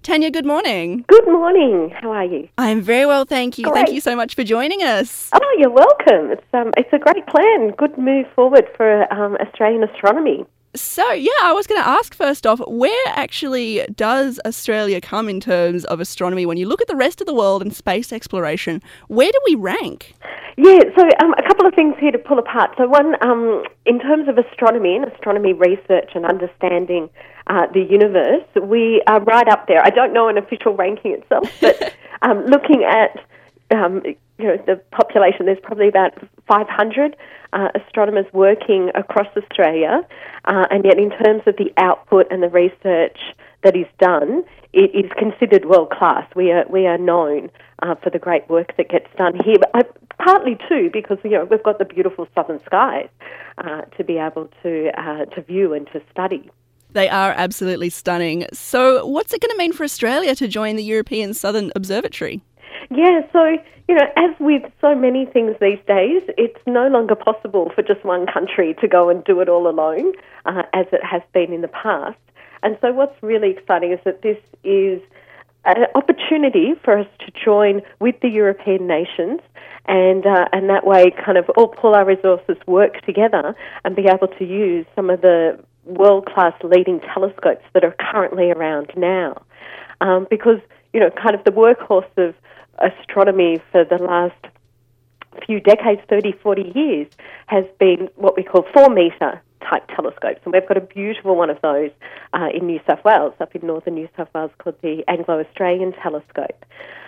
Tanya, good morning. Good morning. How are you? I'm very well, thank you. Great. Thank you so much for joining us. Oh, you're welcome. It's a great plan. Good move forward for Australian astronomy. So, I was going to ask first off, where actually does Australia come in terms of astronomy? When you look at the rest of the world and space exploration, where do we rank? Yeah, so a couple of things here to pull apart. So one, in terms of astronomy and astronomy research and understanding the universe, we are right up there. I don't know an official ranking itself, but looking at the population, there's probably about 500 astronomers working across Australia, and yet in terms of the output and the research that is done, it is considered world class. We are known for the great work that gets done here, but partly too because we've got the beautiful southern skies to be able to view and to study. They are absolutely stunning. So, what's it going to mean for Australia to join the European Southern Observatory? Yeah, so, as with so many things these days, it's no longer possible for just one country to go and do it all alone, as it has been in the past. And so what's really exciting is that this is an opportunity for us to join with the European nations and that way kind of all pull our resources, work together and be able to use some of the world-class leading telescopes that are currently around now. Because, kind of the workhorse of astronomy for the last few decades, 30, 40 years, has been what we call 4-metre type telescopes. And we've got a beautiful one of those in New South Wales, up in northern New South Wales, called the Anglo-Australian telescope.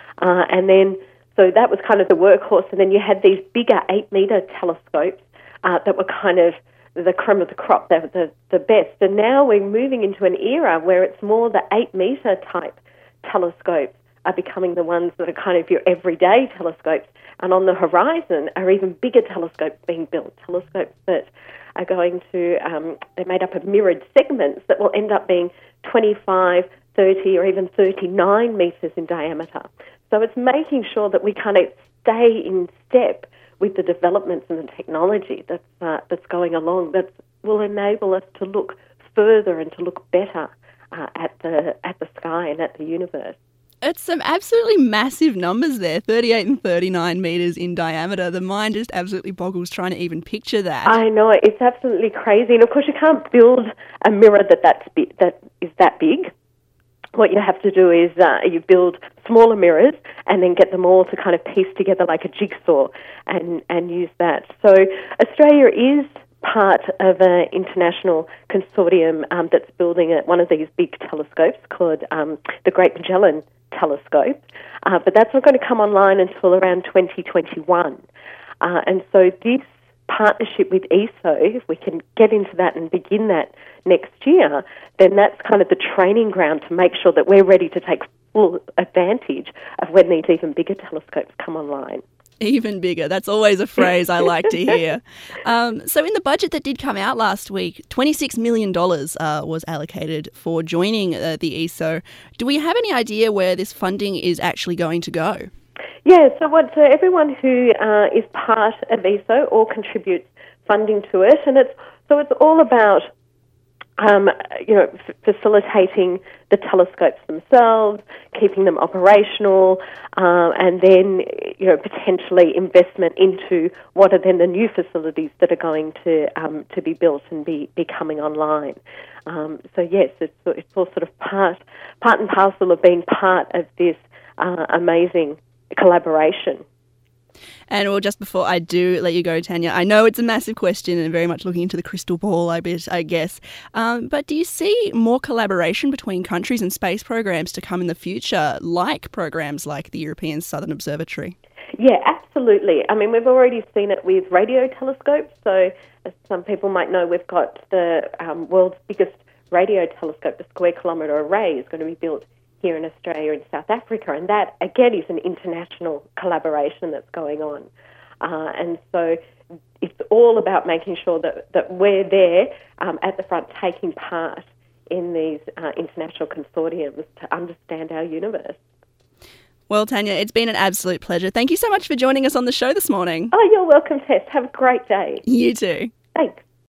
And then, so that was kind of the workhorse. And then you had these bigger 8-metre telescopes that were kind of the creme of the crop, the best. And now we're moving into an era where it's more the 8-metre type telescopes are becoming the ones that are kind of your everyday telescopes. And on the horizon are even bigger telescopes being built, telescopes that are going to, they're made up of mirrored segments that will end up being 25, 30 or even 39 metres in diameter. So it's making sure that we kind of stay in step with the developments and the technology that's going along that will enable us to look further and to look better at the sky and at the universe. It's some absolutely massive numbers there, 38 and 39 metres in diameter. The mind just absolutely boggles trying to even picture that. I know, it's absolutely crazy. And of course you can't build a mirror that is that big. What you have to do is you build smaller mirrors and then get them all to kind of piece together like a jigsaw and use that. So Australia is part of an international consortium that's building one of these big telescopes called the Great Magellan Telescope, but that's not going to come online until around 2021. And so this partnership with ESO, if we can get into that and begin that next year, then that's kind of the training ground to make sure that we're ready to take full advantage of when these even bigger telescopes come online. Even bigger. That's always a phrase I like to hear. So in the budget that did come out last week, $26 million was allocated for joining the ESO. Do we have any idea where this funding is actually going to go? Yeah, so everyone who is part of ESO or contributes funding to it, and it's all about facilitating the telescopes themselves, keeping them operational, and then potentially investment into what are then the new facilities that are going to be built and be coming online. So yes, it's all sort of part and parcel of being part of this amazing collaboration. And well, just before I do let you go, Tanya, I know it's a massive question and very much looking into the crystal ball, I guess. But do you see more collaboration between countries and space programs to come in the future, like programs like the European Southern Observatory? Yeah, absolutely. I mean, we've already seen it with radio telescopes. So as some people might know, we've got the world's biggest radio telescope, the Square Kilometre Array, is going to be built here in Australia and South Africa, and that, again, is an international collaboration that's going on. And so it's all about making sure that we're there at the front taking part in these international consortiums to understand our universe. Well, Tanya, it's been an absolute pleasure. Thank you so much for joining us on the show this morning. Oh, you're welcome, Tess. Have a great day. You too. Thanks.